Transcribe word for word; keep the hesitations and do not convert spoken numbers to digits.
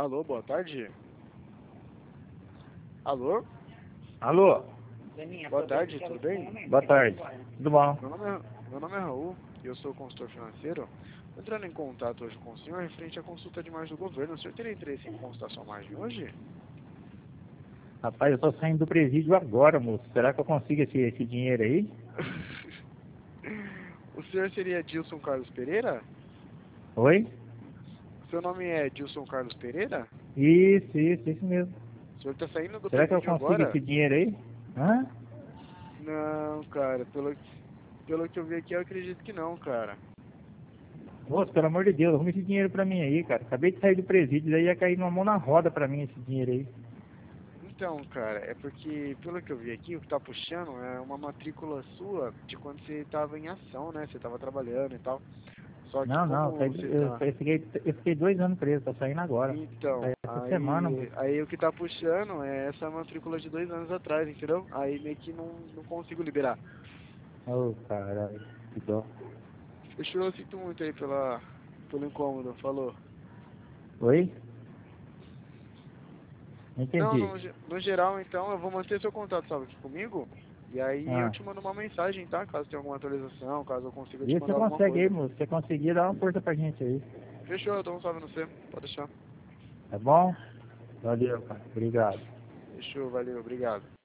Alô, boa tarde. Alô? Alô? Boa tarde, tudo bem? Boa tarde. Tudo bom? Meu nome é, meu nome é Raul e eu sou consultor financeiro. Tô entrando em contato hoje com o senhor referente à consulta de margem do governo. O senhor teria interesse em consultar sua margem hoje? Rapaz, eu tô saindo do presídio agora, moço. Será que eu consigo esse, esse dinheiro aí? O senhor seria Dilson Carlos Pereira? Oi? Seu nome é Dilson Carlos Pereira? Isso, isso, isso mesmo. O senhor tá saindo do Será que eu presídio consigo agora? esse dinheiro aí? Hã? Não, cara, pelo, pelo que eu vi aqui, eu acredito que não, cara. Moço, pelo amor de Deus, arruma esse dinheiro pra mim aí, cara. Acabei de sair do presídio, daí ia cair numa mão na roda pra mim esse dinheiro aí. Então, cara, é porque, pelo que eu vi aqui, o que tá puxando é uma matrícula sua de quando você tava em ação, né? Você tava trabalhando e tal. Só que Não, não, eu, como saí, você eu, tá... eu fiquei, eu fiquei dois anos preso, tô saindo agora. Então, Saí essa semana, aí, moço. aí o que tá puxando é essa matrícula de dois anos atrás, entendeu? Aí meio que não, não consigo liberar. Ô, caralho, que dó. Fechou, eu sinto muito aí pela, pelo incômodo, falou. Oi? Não Não, entendi. no, ge- no geral, então, eu vou manter seu contato, sabe, aqui comigo. E aí eu Ah. te mando uma mensagem, tá? Caso tenha alguma atualização, caso eu consiga te Vê se você mandar alguma consegue aí, coisa. moço. Se você conseguir, dá uma força pra gente aí. Fechou, eu dou um salve no você. Pode deixar. Tá bom? Valeu, cara. Obrigado. Fechou, valeu, obrigado.